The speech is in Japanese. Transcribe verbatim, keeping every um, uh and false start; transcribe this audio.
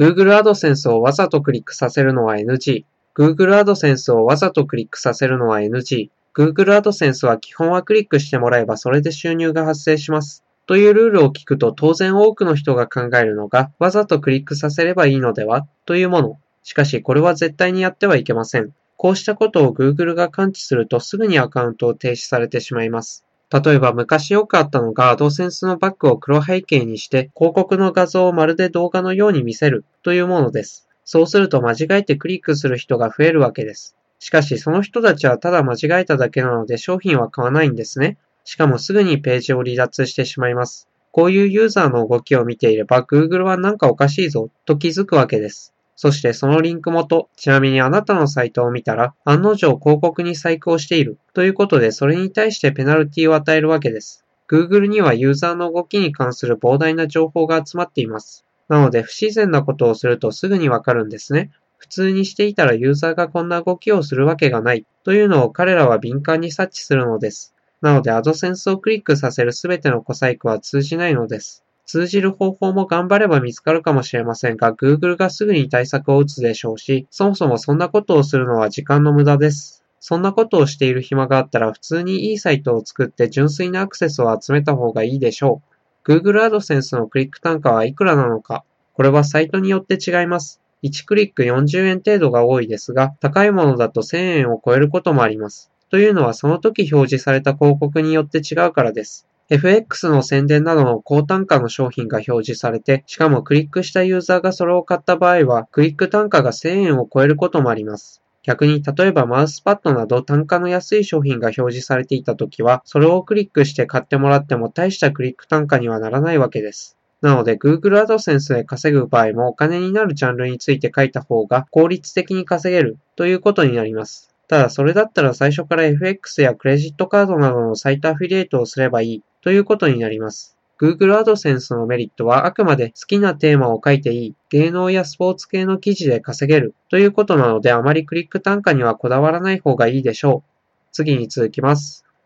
Google AdSense をわざとクリックさせるのは エヌジー。Google AdSense をわざとクリックさせるのは エヌジー。Google AdSense は基本はクリックしてもらえばそれで収入が発生します。というルールを聞くと当然多くの人が考えるのがわざとクリックさせればいいのではというもの。しかしこれは絶対にやってはいけません。こうしたことを Google が感知するとすぐにアカウントを停止されてしまいます。例えば昔よくあったのが AdSense のバックを黒背景にして広告の画像をまるで動画のように見せるというものです。そうすると間違えてクリックする人が増えるわけです。しかしその人たちはただ間違えただけなので商品は買わないんですね。しかもすぐにページを離脱してしまいます。こういうユーザーの動きを見ていれば Google はなんかおかしいぞと気づくわけです。そしてそのリンク元、ちなみにあなたのサイトを見たら案の定広告に細工をしているということでそれに対してペナルティを与えるわけです。Google にはユーザーの動きに関する膨大な情報が集まっています。なので不自然なことをするとすぐにわかるんですね。普通にしていたらユーザーがこんな動きをするわけがないというのを彼らは敏感に察知するのです。なので AdSense をクリックさせるすべての小細工は通じないのです。通じる方法も頑張れば見つかるかもしれませんが、Google がすぐに対策を打つでしょうし、そもそもそんなことをするのは時間の無駄です。そんなことをしている暇があったら普通にいいサイトを作って純粋なアクセスを集めた方がいいでしょう。Google AdSense のクリック単価はいくらなのか。これはサイトによって違います。いちクリックよんじゅうえん程度が多いですが、高いものだとせんえんを超えることもあります。というのはその時表示された広告によって違うからです。エフエックス の宣伝などの高単価の商品が表示されて、しかもクリックしたユーザーがそれを買った場合は、クリック単価がせんえんを超えることもあります。逆に例えばマウスパッドなど単価の安い商品が表示されていたときは、それをクリックして買ってもらっても大したクリック単価にはならないわけです。なので Google AdSense で稼ぐ場合もお金になるジャンルについて書いた方が効率的に稼げるということになります。ただそれだったら最初から エフエックス やクレジットカードなどのサイトアフィリエイトをすればいいということになります。Google AdSense のメリットはあくまで好きなテーマを書いていい、芸能やスポーツ系の記事で稼げるということなのであまりクリック単価にはこだわらない方がいいでしょう。次に続きます。